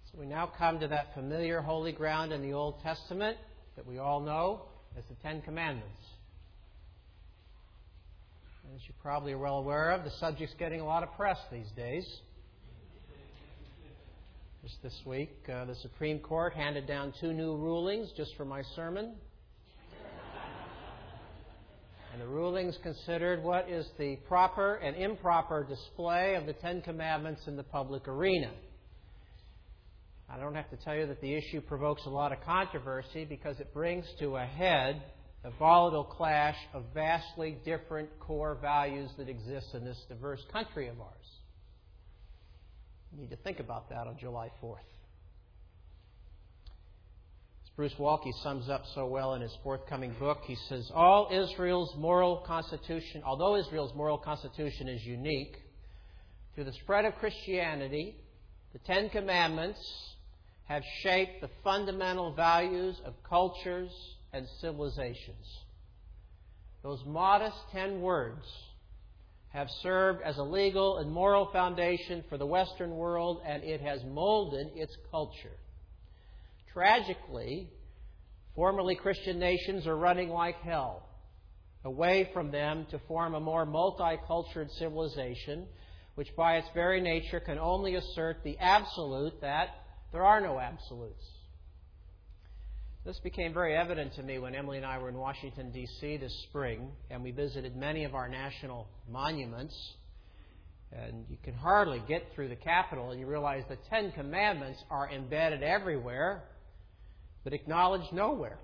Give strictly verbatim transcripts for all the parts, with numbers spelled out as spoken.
So we now come to that familiar holy ground in the Old Testament that we all know as the Ten Commandments. As you probably are well aware of, the subject's getting a lot of press these days. Just this week, uh, the Supreme Court handed down two new rulings just for my sermon. And the rulings considered what is the proper and improper display of the Ten Commandments in the public arena. I don't have to tell you that the issue provokes a lot of controversy because it brings to a head a volatile clash of vastly different core values that exist in this diverse country of ours. You need to think about that on July fourth. As Bruce Waltke sums up so well in his forthcoming book, he says, All Israel's moral constitution, although Israel's moral constitution is unique, through the spread of Christianity, the Ten Commandments have shaped the fundamental values of cultures and civilizations. Those modest ten words have served as a legal and moral foundation for the Western world, and it has molded its culture. Tragically, formerly Christian nations are running like hell away from them to form a more multicultural civilization, which by its very nature can only assert the absolute that there are no absolutes. This became very evident to me when Emily and I were in Washington, D C this spring, and we visited many of our national monuments. And you can hardly get through the Capitol and you realize the Ten Commandments are embedded everywhere, but acknowledged nowhere.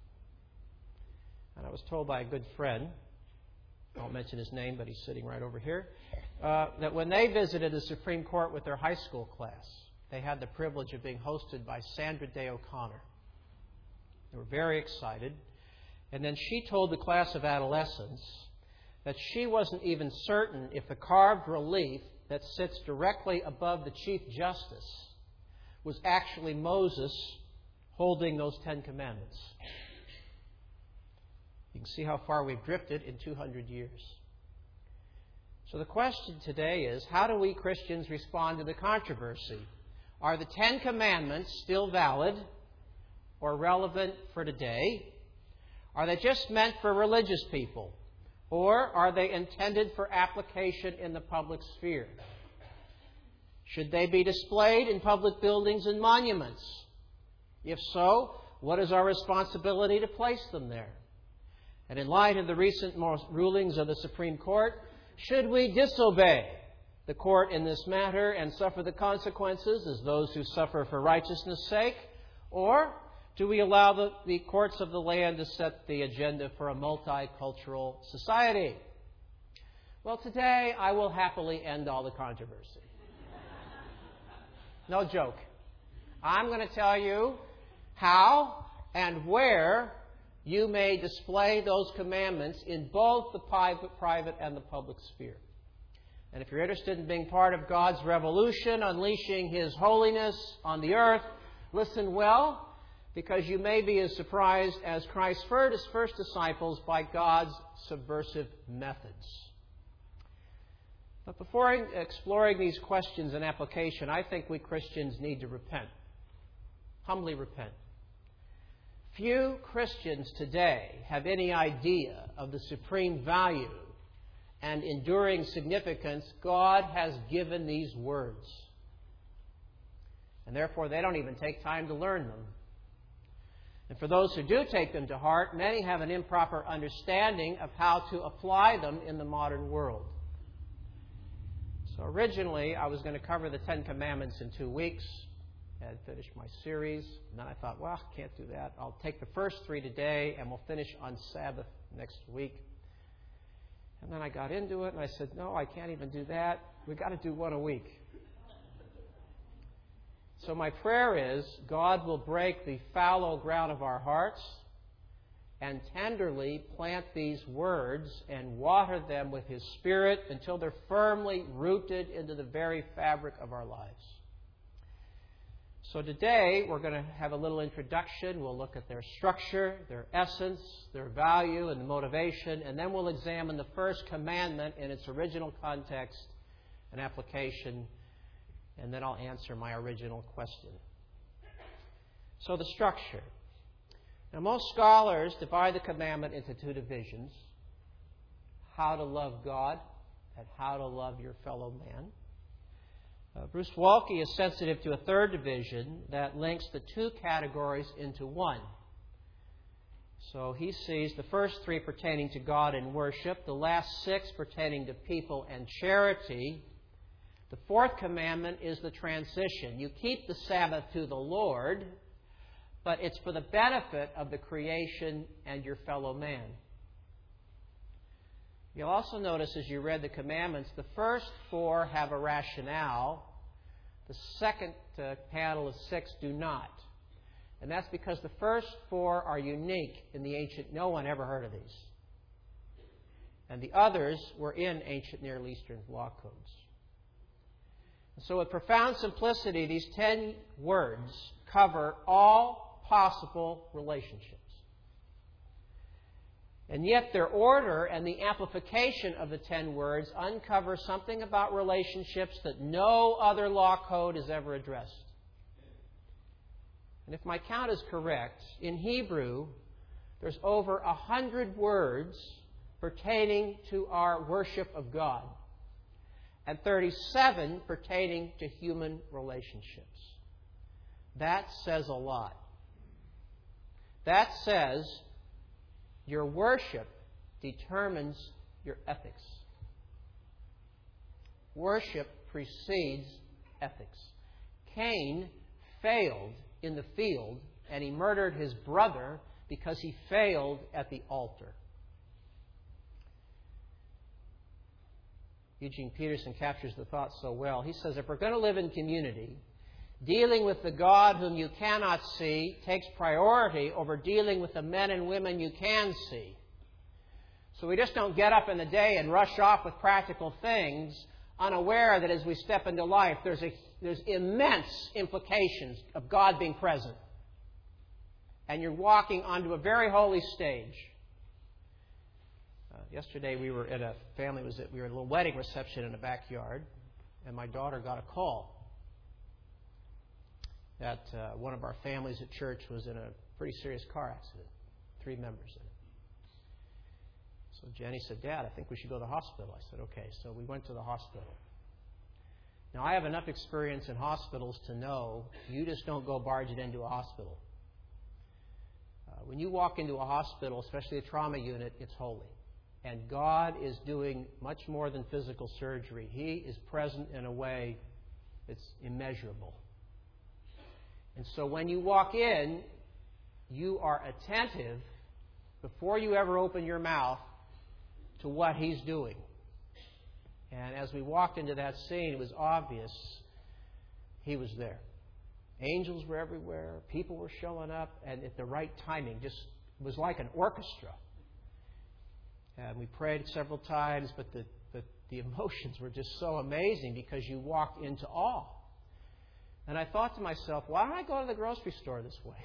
And I was told by a good friend, I won't mention his name, but he's sitting right over here, uh, that when they visited the Supreme Court with their high school class, they had the privilege of being hosted by Sandra Day O'Connor. They were very excited. And then she told the class of adolescents that she wasn't even certain if the carved relief that sits directly above the Chief Justice was actually Moses holding those Ten Commandments. You can see how far we've drifted in two hundred years. So the question today is, how do we Christians respond to the controversy? Are the Ten Commandments still valid or relevant for today? Are they just meant for religious people? Or are they intended for application in the public sphere? Should they be displayed in public buildings and monuments? If so, what is our responsibility to place them there? And in light of the recent rulings of the Supreme Court, should we disobey the court in this matter and suffer the consequences as those who suffer for righteousness' sake? Or do we allow the, the courts of the land to set the agenda for a multicultural society? Well, today I will happily end all the controversy. No joke. I'm going to tell you how and where you may display those commandments in both the private, private and the public sphere. And if you're interested in being part of God's revolution, unleashing His holiness on the earth, listen well, because you may be as surprised as Christ's first disciples by God's subversive methods. But before exploring these questions and application, I think we Christians need to repent. Humbly repent. Few Christians today have any idea of the supreme value and enduring significance God has given these words. And therefore, they don't even take time to learn them. And for those who do take them to heart, many have an improper understanding of how to apply them in the modern world. So originally, I was going to cover the Ten Commandments in two weeks. I had finished my series. And then I thought, well, I can't do that. I'll take the first three today, and we'll finish on Sabbath next week. And then I got into it, and I said, no, I can't even do that. We've got to do one a week. So my prayer is, God will break the fallow ground of our hearts and tenderly plant these words and water them with His Spirit until they're firmly rooted into the very fabric of our lives. So today, we're going to have a little introduction. We'll look at their structure, their essence, their value, and the motivation. And then we'll examine the first commandment in its original context and application. and then I'll answer my original question. So the structure. Now, most scholars divide the commandment into two divisions: how to love God and how to love your fellow man. Uh, Bruce Waltke is sensitive to a third division that links the two categories into one. So he sees the first three pertaining to God and worship, the last six pertaining to people and charity. The fourth commandment is the transition. You keep the Sabbath to the Lord, but it's for the benefit of the creation and your fellow man. You'll also notice as you read the commandments, the first four have a rationale. The second uh, panel of six do not. And that's because the first four are unique in the ancient. No one ever heard of these. And the others were in ancient Near Eastern law codes. And so with profound simplicity, these ten words cover all possible relationships. And yet their order and the amplification of the ten words uncover something about relationships that no other law code has ever addressed. And if my count is correct, in Hebrew, there's over a hundred words pertaining to our worship of God, and thirty-seven pertaining to human relationships. That says a lot. That says your worship determines your ethics. Worship precedes ethics. Cain failed in the field, and he murdered his brother because he failed at the altar. Eugene Peterson captures the thought so well. He says, if we're going to live in community, dealing with the God whom you cannot see takes priority over dealing with the men and women you can see. So we just don't get up in the day and rush off with practical things, unaware that as we step into life, there's a There's immense implications of God being present. And you're walking onto a very holy stage. Uh, yesterday we were at a family, was at, we were at a little wedding reception in the backyard, and my daughter got a call that uh, one of our families at church was in a pretty serious car accident. Three members in it. So Jenny said, Dad, I think we should go to the hospital. I said, okay. So we went to the hospital. Now, I have enough experience in hospitals to know you just don't go barging into a hospital. Uh, when you walk into a hospital, especially a trauma unit, it's holy. And God is doing much more than physical surgery. He is present in a way that's immeasurable. And so when you walk in, you are attentive before you ever open your mouth to what He's doing. And as we walked into that scene, it was obvious He was there. Angels were everywhere. People were showing up. And at the right timing, just it was like an orchestra. And we prayed several times, but the, the, the emotions were just so amazing because you walked into awe. And I thought to myself, why don't I go to the grocery store this way?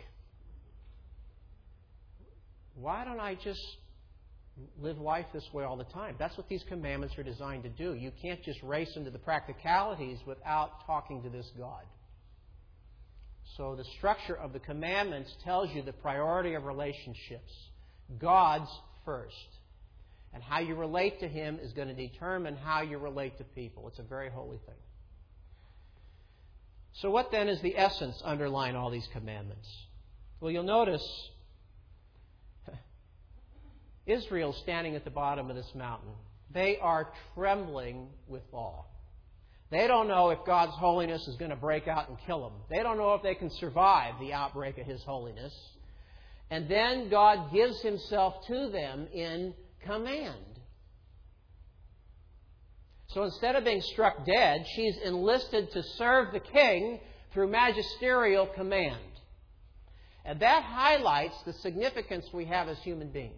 Why don't I just live life this way all the time? That's what these commandments are designed to do. You can't just race into the practicalities without talking to this God. So the structure of the commandments tells you the priority of relationships. God's first. And how you relate to Him is going to determine how you relate to people. It's a very holy thing. So what then is the essence underlying all these commandments? Well, you'll notice Israel standing at the bottom of this mountain. They are trembling with awe. They don't know if God's holiness is going to break out and kill them. They don't know if they can survive the outbreak of His holiness. And then God gives Himself to them in command. So instead of being struck dead, she's enlisted to serve the king through magisterial command. And that highlights the significance we have as human beings.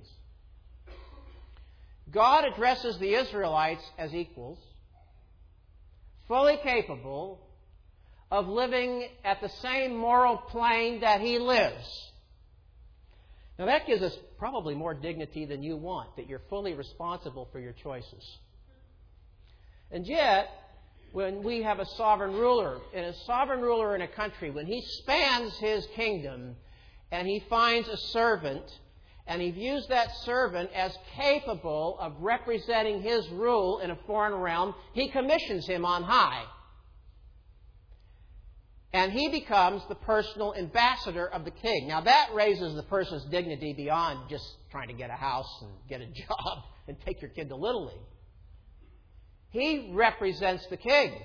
God addresses the Israelites as equals, fully capable of living at the same moral plane that He lives. Now that gives us probably more dignity than you want, that you're fully responsible for your choices. And yet, when we have a sovereign ruler, and a sovereign ruler in a country, when he spans his kingdom and he finds a servant, and he views that servant as capable of representing his rule in a foreign realm, he commissions him on high. And he becomes the personal ambassador of the king. Now that raises the person's dignity beyond just trying to get a house and get a job and take your kid to Little League. He represents the king.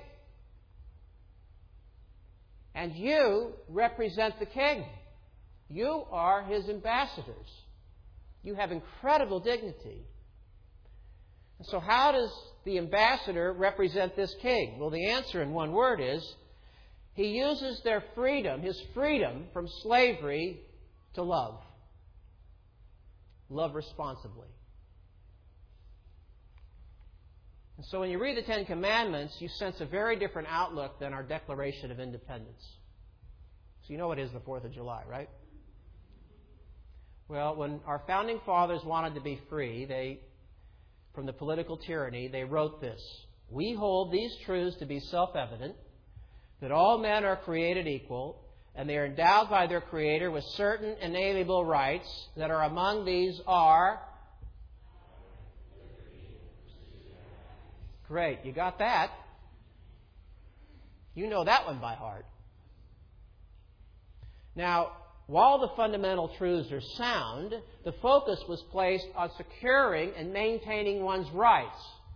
And you represent the king. You are his ambassadors. You have incredible dignity. And so how does the ambassador represent this king? Well, the answer in one word is, he uses their freedom, his freedom from slavery, to love. Love responsibly. And so when you read the Ten Commandments, you sense a very different outlook than our Declaration of Independence. So you know what is the Fourth of July, right? Well, when our founding fathers wanted to be free, they, from the political tyranny, they wrote this: "We hold these truths to be self-evident, that all men are created equal, and they are endowed by their Creator with certain inalienable rights, that are among these are..." Great, you got that. You know that one by heart. Now, while the fundamental truths are sound, the focus was placed on securing and maintaining one's rights.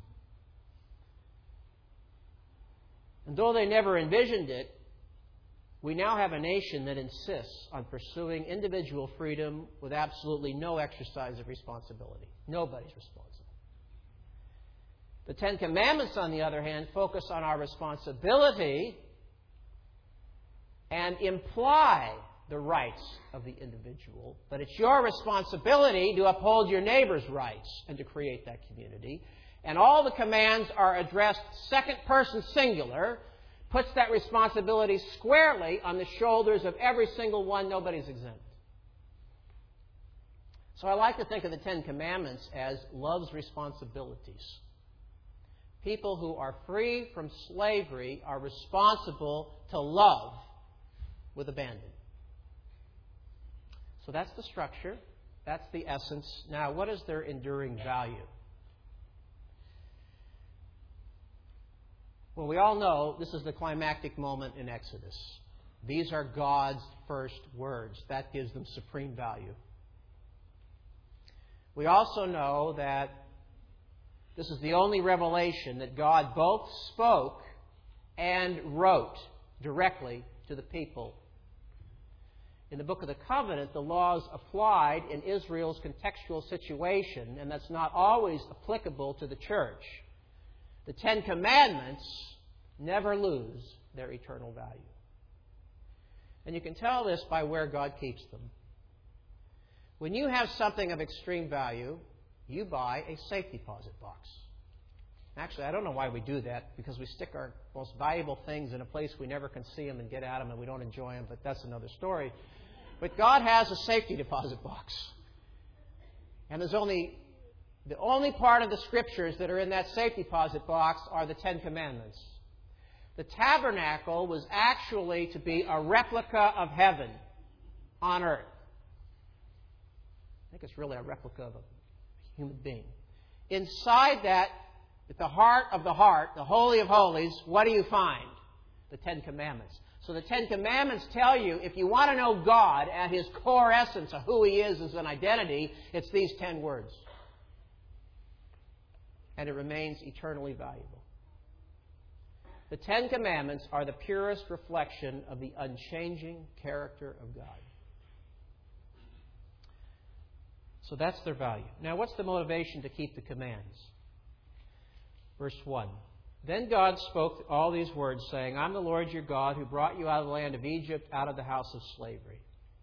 And though they never envisioned it, we now have a nation that insists on pursuing individual freedom with absolutely no exercise of responsibility. Nobody's responsible. The Ten Commandments, on the other hand, focus on our responsibility and imply the rights of the individual. But it's your responsibility to uphold your neighbor's rights and to create that community. And all the commands are addressed second person singular, puts that responsibility squarely on the shoulders of every single one. Nobody's exempt. So I like to think of the Ten Commandments as love's responsibilities. People who are free from slavery are responsible to love with abandon. So that's the structure. That's the essence. Now, what is their enduring value? Well, we all know this is the climactic moment in Exodus. These are God's first words. That gives them supreme value. We also know that this is the only revelation that God both spoke and wrote directly to the people. In the Book of the Covenant, the laws applied in Israel's contextual situation, and that's not always applicable to the church. The Ten Commandments never lose their eternal value. And you can tell this by where God keeps them. When you have something of extreme value, you buy a safe deposit box. Actually, I don't know why we do that, because we stick our most valuable things in a place we never can see them and get at them and we don't enjoy them, but that's another story. But God has a safety deposit box. And there's only, the only part of the Scriptures that are in that safe deposit box are the Ten Commandments. The tabernacle was actually to be a replica of heaven on earth. I think it's really a replica of a human being. Inside that, at the heart of the heart, the Holy of Holies, what do you find? The Ten Commandments. So the Ten Commandments tell you, if you want to know God at His core essence of who He is as an identity, it's these ten words. And it remains eternally valuable. The Ten Commandments are the purest reflection of the unchanging character of God. So that's their value. Now, what's the motivation to keep the commands? Verse one. Then God spoke all these words, saying, "I'm the Lord your God who brought you out of the land of Egypt, out of the house of slavery."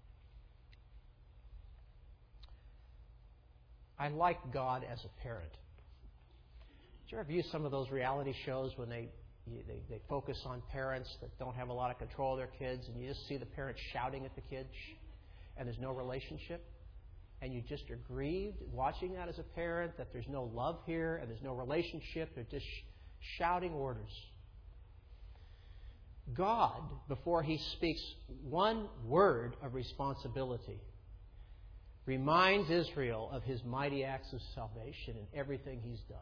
I like God as a parent. Did you ever view some of those reality shows when they, they, they focus on parents that don't have a lot of control of their kids, and you just see the parents shouting at the kids, and there's no relationship? And you just are grieved watching that as a parent, that there's no love here and there's no relationship. They're just shouting orders. God, before he speaks one word of responsibility, reminds Israel of his mighty acts of salvation and everything he's done.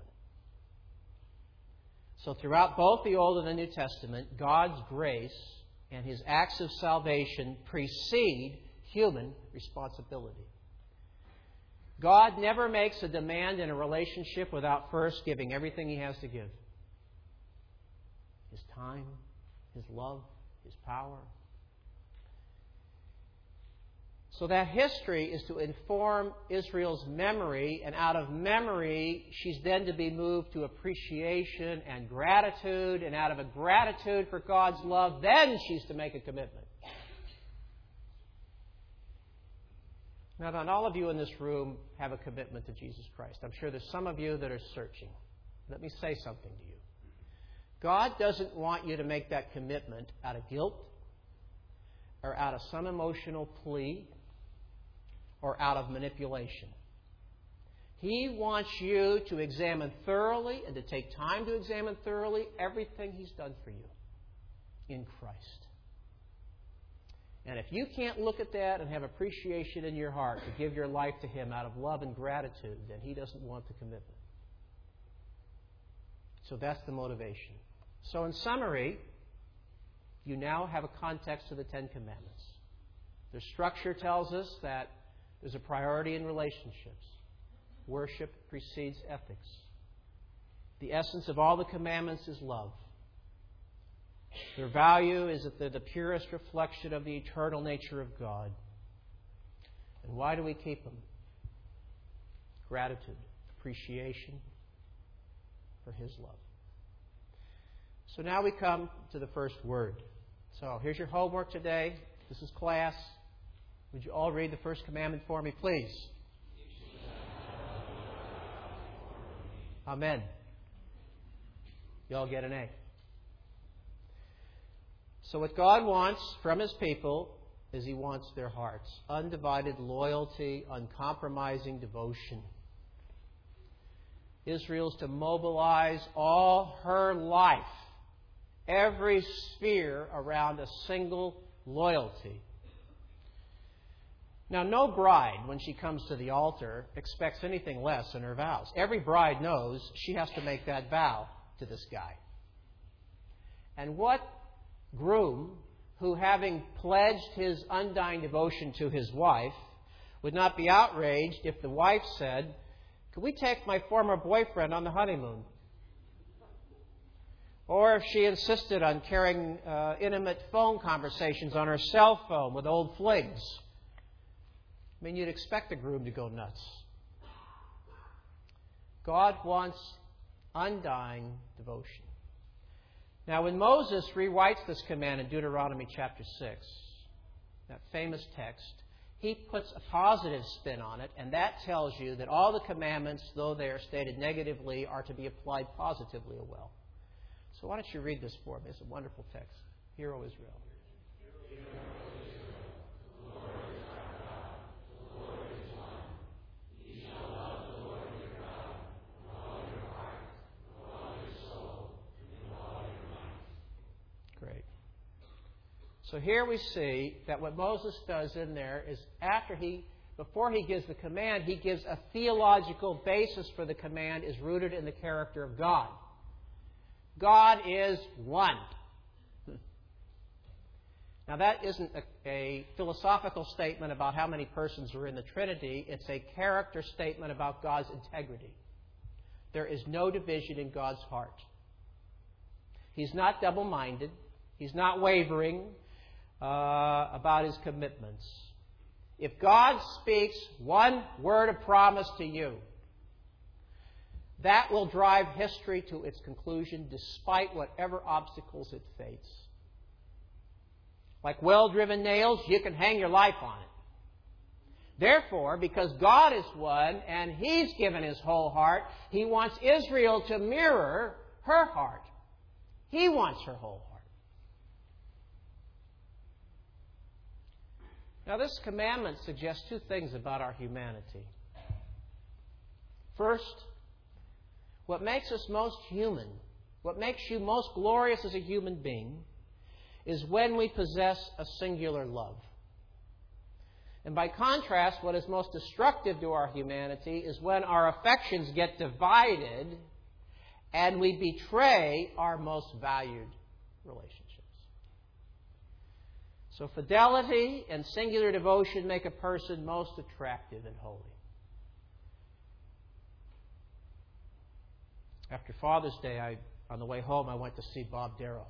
So throughout both the Old and the New Testament, God's grace and his acts of salvation precede human responsibility. God never makes a demand in a relationship without first giving everything he has to give. His time, his love, his power. So that history is to inform Israel's memory, and out of memory, she's then to be moved to appreciation and gratitude, and out of a gratitude for God's love, then she's to make a commitment. Now, not all of you in this room have a commitment to Jesus Christ. I'm sure there's some of you that are searching. Let me say something to you. God doesn't want you to make that commitment out of guilt or out of some emotional plea or out of manipulation. He wants you to examine thoroughly and to take time to examine thoroughly everything he's done for you in Christ. And if you can't look at that and have appreciation in your heart to give your life to him out of love and gratitude, then he doesn't want the commitment. So that's the motivation. So in summary, you now have a context to the Ten Commandments. Their structure tells us that there's a priority in relationships. Worship precedes ethics. The essence of all the commandments is love. Their value is that they're the purest reflection of the eternal nature of God. And why do we keep them? Gratitude, appreciation for his love. So now we come to the first word. So here's your homework today. This is class. Would you all read the first commandment for me, please? Amen. You all get an A. So what God wants from his people is he wants their hearts. Undivided loyalty, uncompromising devotion. Israel's to mobilize all her life, every sphere around a single loyalty. Now, no bride, when she comes to the altar, expects anything less in her vows. Every bride knows she has to make that vow to this guy. And what groom who, having pledged his undying devotion to his wife, would not be outraged if the wife said, "Could we take my former boyfriend on the honeymoon?" Or if she insisted on carrying uh, intimate phone conversations on her cell phone with old fligs. I mean, you'd expect a groom to go nuts. God wants undying devotion. Now, when Moses rewrites this command in Deuteronomy chapter six, that famous text, he puts a positive spin on it, and that tells you that all the commandments, though they are stated negatively, are to be applied positively as well. So why don't you read this for me? It's a wonderful text. Hear, O Israel. Great. So here we see that what Moses does in there is after he, before he gives the command, he gives a theological basis for the command is rooted in the character of God. God is one. Now that isn't a, a philosophical statement about how many persons are in the Trinity. It's a character statement about God's integrity. There is no division in God's heart. He's not double-minded. He's not wavering uh, about his commitments. If God speaks one word of promise to you, that will drive history to its conclusion despite whatever obstacles it faces. Like well-driven nails, you can hang your life on it. Therefore, because God is one and he's given his whole heart, he wants Israel to mirror her heart. He wants her whole heart. Now, this commandment suggests two things about our humanity. First, what makes us most human, what makes you most glorious as a human being, is when we possess a singular love. And by contrast, what is most destructive to our humanity is when our affections get divided and we betray our most valued relationships. So fidelity and singular devotion make a person most attractive and holy. After Father's Day, I, on the way home, I went to see Bob Darrow.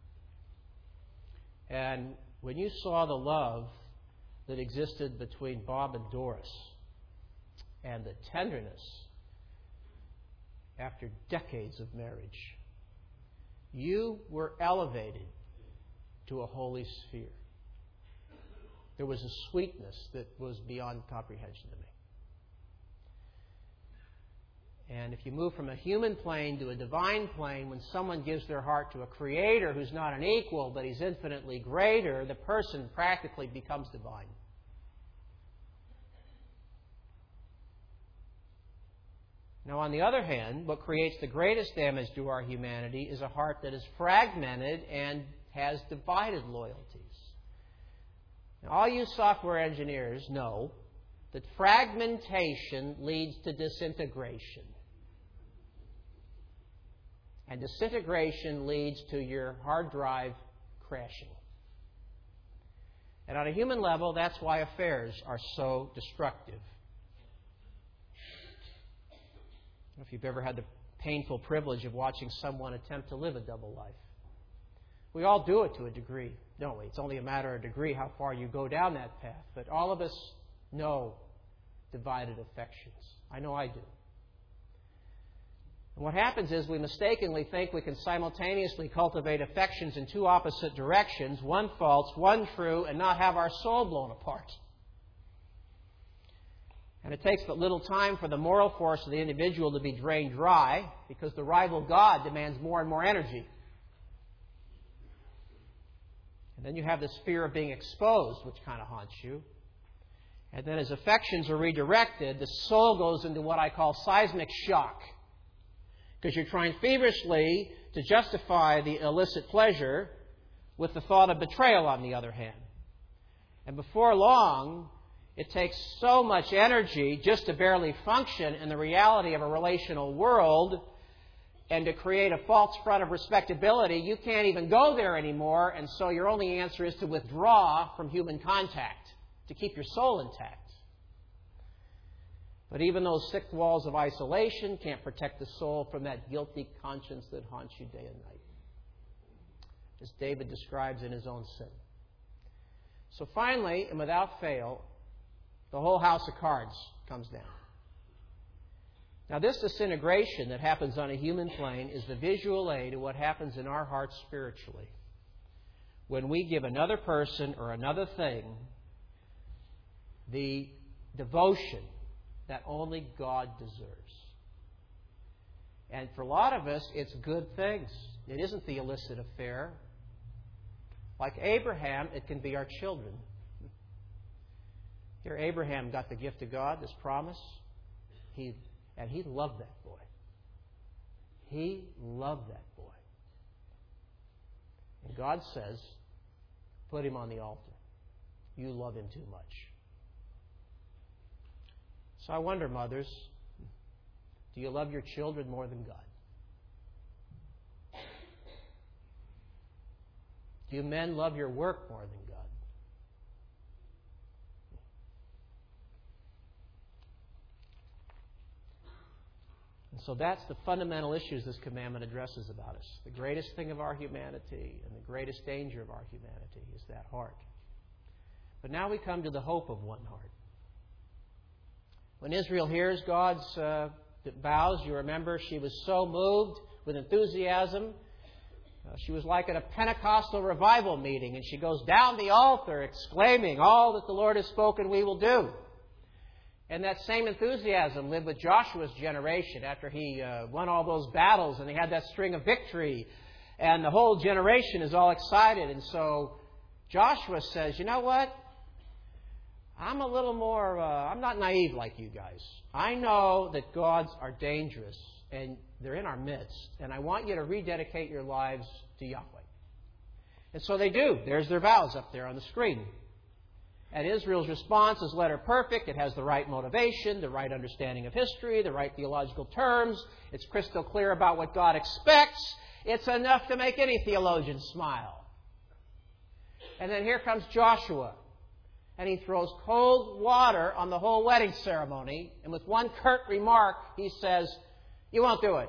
And when you saw the love that existed between Bob and Doris, and the tenderness after decades of marriage, you were elevated to a holy sphere. There was a sweetness that was beyond comprehension to me. And if you move from a human plane to a divine plane, when someone gives their heart to a creator who's not an equal, but he's infinitely greater, the person practically becomes divine. Now, on the other hand, what creates the greatest damage to our humanity is a heart that is fragmented and has divided loyalties. Now, all you software engineers know that fragmentation leads to disintegration. And disintegration leads to your hard drive crashing. And on a human level, that's why affairs are so destructive. If you've ever had the painful privilege of watching someone attempt to live a double life. We all do it to a degree, don't we? It's only a matter of degree how far you go down that path. But all of us know divided affections. I know I do. And what happens is we mistakenly think we can simultaneously cultivate affections in two opposite directions, one false, one true, and not have our soul blown apart. And it takes but little time for the moral force of the individual to be drained dry because the rival God demands more and more energy. And then you have this fear of being exposed, which kind of haunts you. And then as affections are redirected, the soul goes into what I call seismic shock. Because you're trying feverishly to justify the illicit pleasure with the thought of betrayal on the other hand. And before long, it takes so much energy just to barely function in the reality of a relational world and to create a false front of respectability, you can't even go there anymore, and so your only answer is to withdraw from human contact to keep your soul intact. But even those thick walls of isolation can't protect the soul from that guilty conscience that haunts you day and night, as David describes in his own sin. So finally, and without fail, the whole house of cards comes down. Now, this disintegration that happens on a human plane is the visual aid to what happens in our hearts spiritually when we give another person or another thing the devotion that only God deserves. And for a lot of us, it's good things. It isn't the illicit affair. Like Abraham, it can be our children. Here, Abraham got the gift of God, this promise. He and he loved that boy. He loved that boy. And God says, put him on the altar. You love him too much. So I wonder, mothers, do you love your children more than God? Do you men love your work more than God? And so that's the fundamental issues this commandment addresses about us. The greatest thing of our humanity and the greatest danger of our humanity is that heart. But now we come to the hope of one heart. When Israel hears God's uh, vows, you remember she was so moved with enthusiasm. Uh, she was like at a Pentecostal revival meeting, and she goes down the altar exclaiming, all that the Lord has spoken we will do. And that same enthusiasm lived with Joshua's generation after he uh, won all those battles and he had that string of victory. And the whole generation is all excited. And so Joshua says, you know what? I'm a little more, uh, I'm not naive like you guys. I know that gods are dangerous and they're in our midst. And I want you to rededicate your lives to Yahweh. And so they do. There's their vows up there on the screen. And Israel's response is letter perfect. It has the right motivation, the right understanding of history, the right theological terms. It's crystal clear about what God expects. It's enough to make any theologian smile. And then here comes Joshua. And he throws cold water on the whole wedding ceremony. And with one curt remark, he says, "You won't do it.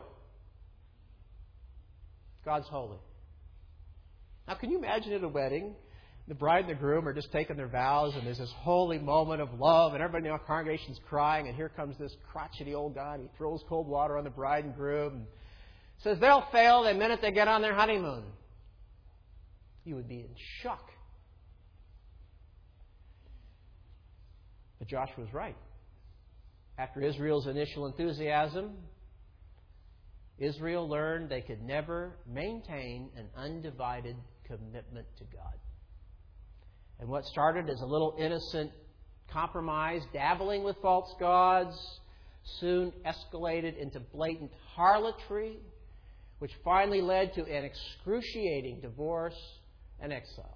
God's holy." Now, can you imagine at a wedding, the bride and the groom are just taking their vows, and there's this holy moment of love, and everybody in the congregation's crying, and here comes this crotchety old guy, and he throws cold water on the bride and groom, and says they'll fail the minute they get on their honeymoon. You would be in shock. But Joshua's right. After Israel's initial enthusiasm, Israel learned they could never maintain an undivided commitment to God. And what started as a little innocent compromise, dabbling with false gods, soon escalated into blatant harlotry, which finally led to an excruciating divorce and exile.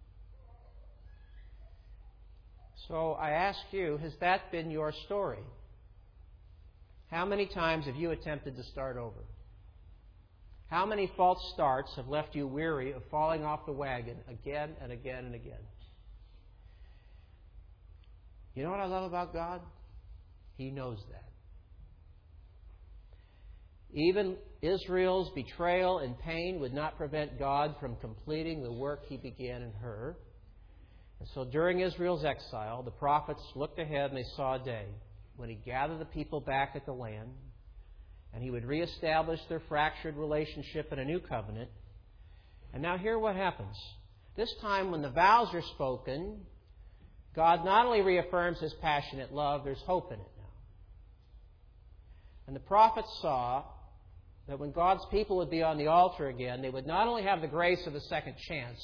So I ask you, has that been your story? How many times have you attempted to start over? How many false starts have left you weary of falling off the wagon again and again and again? You know what I love about God? He knows that. Even Israel's betrayal and pain would not prevent God from completing the work He began in her. And so during Israel's exile, the prophets looked ahead and they saw a day when He gathered the people back at the land, and He would reestablish their fractured relationship in a new covenant. And now hear what happens. This time when the vows are spoken, God not only reaffirms His passionate love, there's hope in it now. And the prophets saw that when God's people would be on the altar again, they would not only have the grace of a second chance,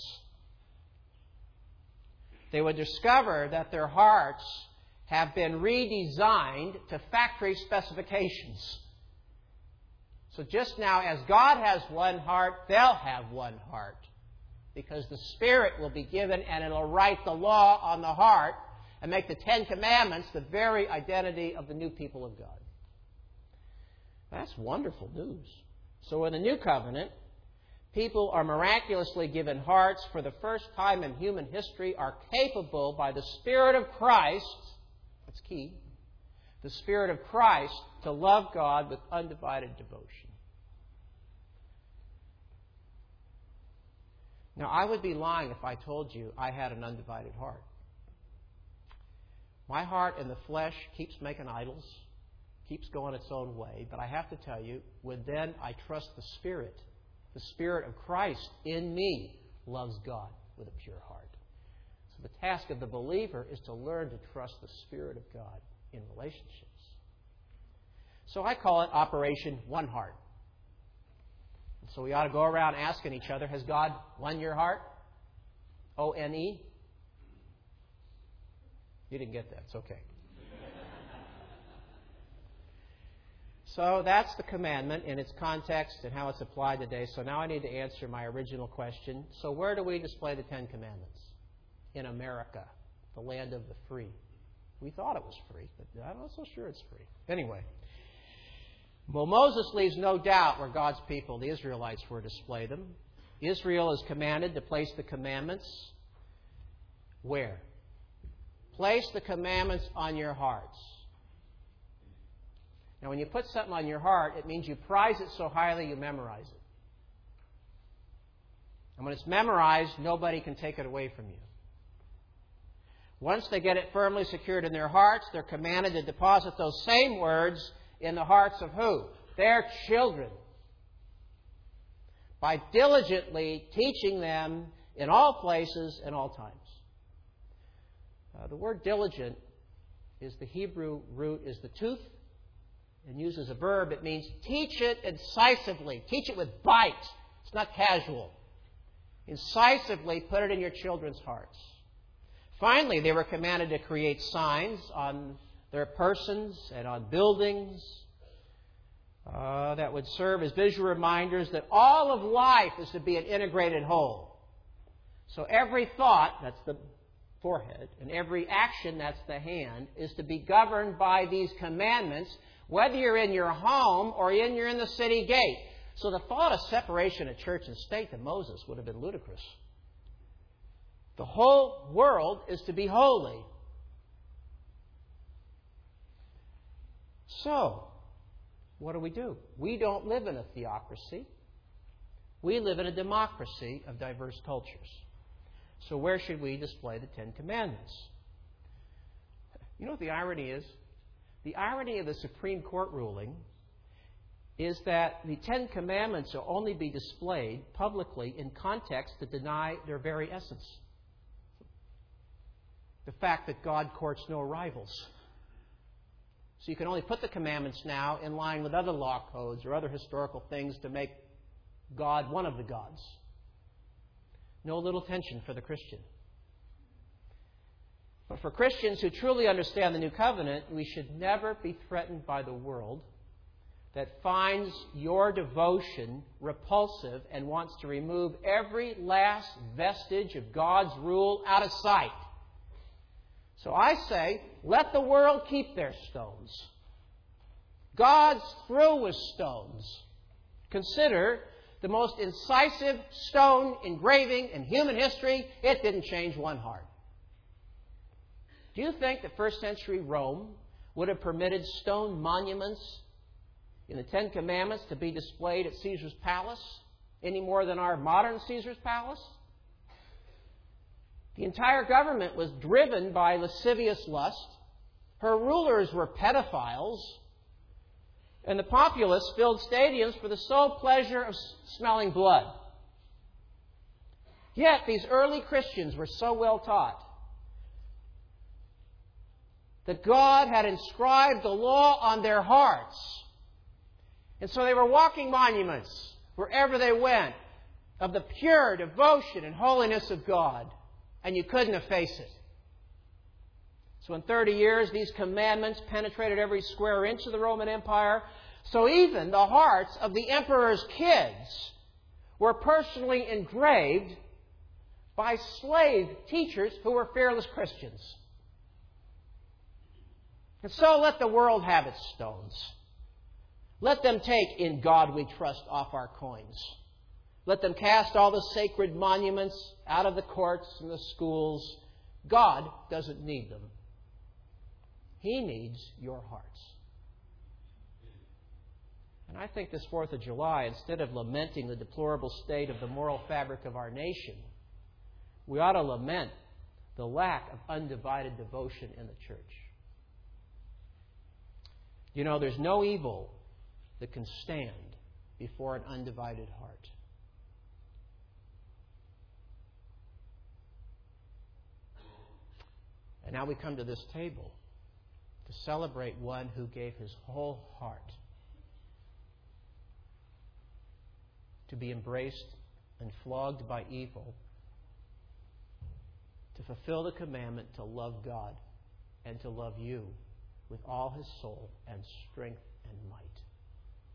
they would discover that their hearts have been redesigned to factory specifications. So just now, as God has one heart, they'll have one heart. Because the Spirit will be given and it'll write the law on the heart and make the Ten Commandments the very identity of the new people of God. That's wonderful news. So in the new covenant, people are miraculously given hearts for the first time in human history, are capable by the Spirit of Christ, that's key, the Spirit of Christ to love God with undivided devotion. Now, I would be lying if I told you I had an undivided heart. My heart in the flesh keeps making idols, keeps going its own way, but I have to tell you, when then I trust the Spirit, the Spirit of Christ in me loves God with a pure heart. So the task of the believer is to learn to trust the Spirit of God in relationships. So I call it Operation One Heart. So we ought to go around asking each other, has God won your heart? O N E? You didn't get that. It's okay. So that's the commandment in its context and how it's applied today. So now I need to answer my original question. So where do we display the Ten Commandments? In America, the land of the free. We thought it was free, but I'm not so sure it's free. Anyway. Well, Moses leaves no doubt where God's people, the Israelites, were to display them. Israel is commanded to place the commandments where? Place the commandments on your hearts. Now, when you put something on your heart, it means you prize it so highly you memorize it. And when it's memorized, nobody can take it away from you. Once they get it firmly secured in their hearts, they're commanded to deposit those same words in the hearts of who? Their children. By diligently teaching them in all places and all times. Uh, the word diligent is the Hebrew root, is the tooth, and uses a verb. It means teach it incisively. Teach it with bite. It's not casual. Incisively put it in your children's hearts. Finally, they were commanded to create signs on their persons and on buildings uh, that would serve as visual reminders that all of life is to be an integrated whole. So every thought, that's the forehead, and every action, that's the hand, is to be governed by these commandments, whether you're in your home or in, you're in the city gate. So the thought of separation of church and state to Moses would have been ludicrous. The whole world is to be holy. So, what do we do? We don't live in a theocracy. We live in a democracy of diverse cultures. So where should we display the Ten Commandments? You know what the irony is? The irony of the Supreme Court ruling is that the Ten Commandments will only be displayed publicly in contexts that deny their very essence. The fact that God courts no rivals. So you can only put the commandments now in line with other law codes or other historical things to make God one of the gods. No little tension for the Christian. But for Christians who truly understand the New Covenant, we should never be threatened by the world that finds your devotion repulsive and wants to remove every last vestige of God's rule out of sight. So I say, let the world keep their stones. God's through with stones. Consider the most incisive stone engraving in human history. It didn't change one heart. Do you think that first century Rome would have permitted stone monuments in the Ten Commandments to be displayed at Caesar's palace any more than our modern Caesar's palace? The entire government was driven by lascivious lust. Her rulers were pedophiles. And the populace filled stadiums for the sole pleasure of smelling blood. Yet these early Christians were so well taught that God had inscribed the law on their hearts. And so they were walking monuments wherever they went of the pure devotion and holiness of God. And you couldn't efface it. So in thirty years, these commandments penetrated every square inch of the Roman Empire. So even the hearts of the emperor's kids were personally engraved by slave teachers who were fearless Christians. And so let the world have its stones. Let them take "In God We Trust" off our coins. Let them cast all the sacred monuments out of the courts and the schools. God doesn't need them. He needs your hearts. And I think this fourth of July, instead of lamenting the deplorable state of the moral fabric of our nation, we ought to lament the lack of undivided devotion in the church. You know, there's no evil that can stand before an undivided heart. And now we come to this table to celebrate one who gave his whole heart to be embraced and flogged by evil, to fulfill the commandment to love God and to love you with all his soul and strength and might.